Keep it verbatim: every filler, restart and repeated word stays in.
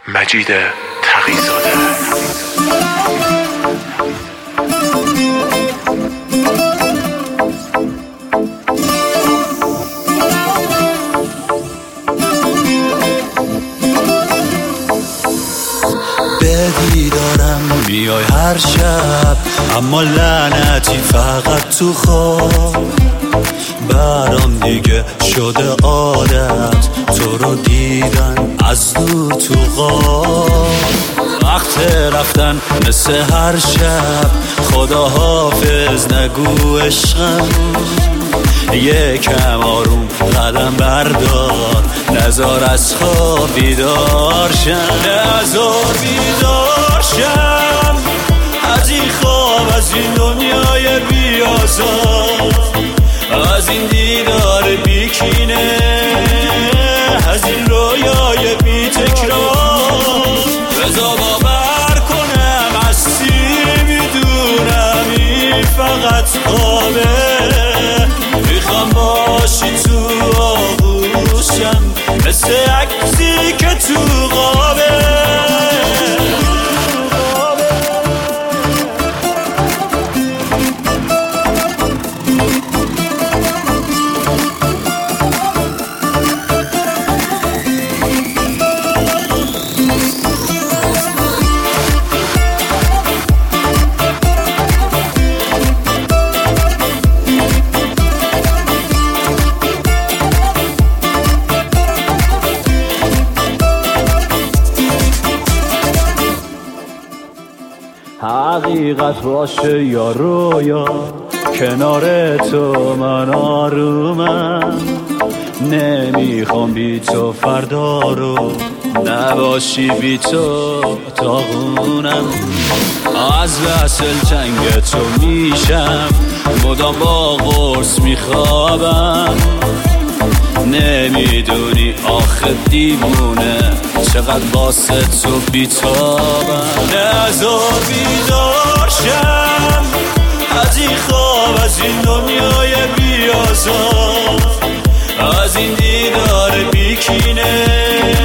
مجید تقی‌زاده. به دیدارم میای هر شب، اما لعنتی فقط تو خواب. برام دیگه شده عادت تو رو دیدن از دور تو غار. وقت رفتن مثل هر شب، خدا حافظ نگو عشقم. یکم آروم قدم بردار، نزار از خواب بیدار شم، نزار بیدار شم از این خواب، از این دنیای بیازار، از این دیدار بیکینه، از این رویای بی تکرار. بذار باور کنم هستی، میدونم این فقط خوابه. میخوام باشی تو آغوشم، مثل عکسی که تو غابه. حقیقت باشه یا رویا، کنار تو من آرومم. نمیخوام بی تو فردا رو، نباشی بی تو تاغونم. از وصل جنگ تو میشم، مدام با قرص میخوابم. نمیدونی آخه دیوونه چقدر واسه تو بیتابم. نزار بیدار شم از این خواب، از این دنیای بیازار، از این دیدار بیکینه،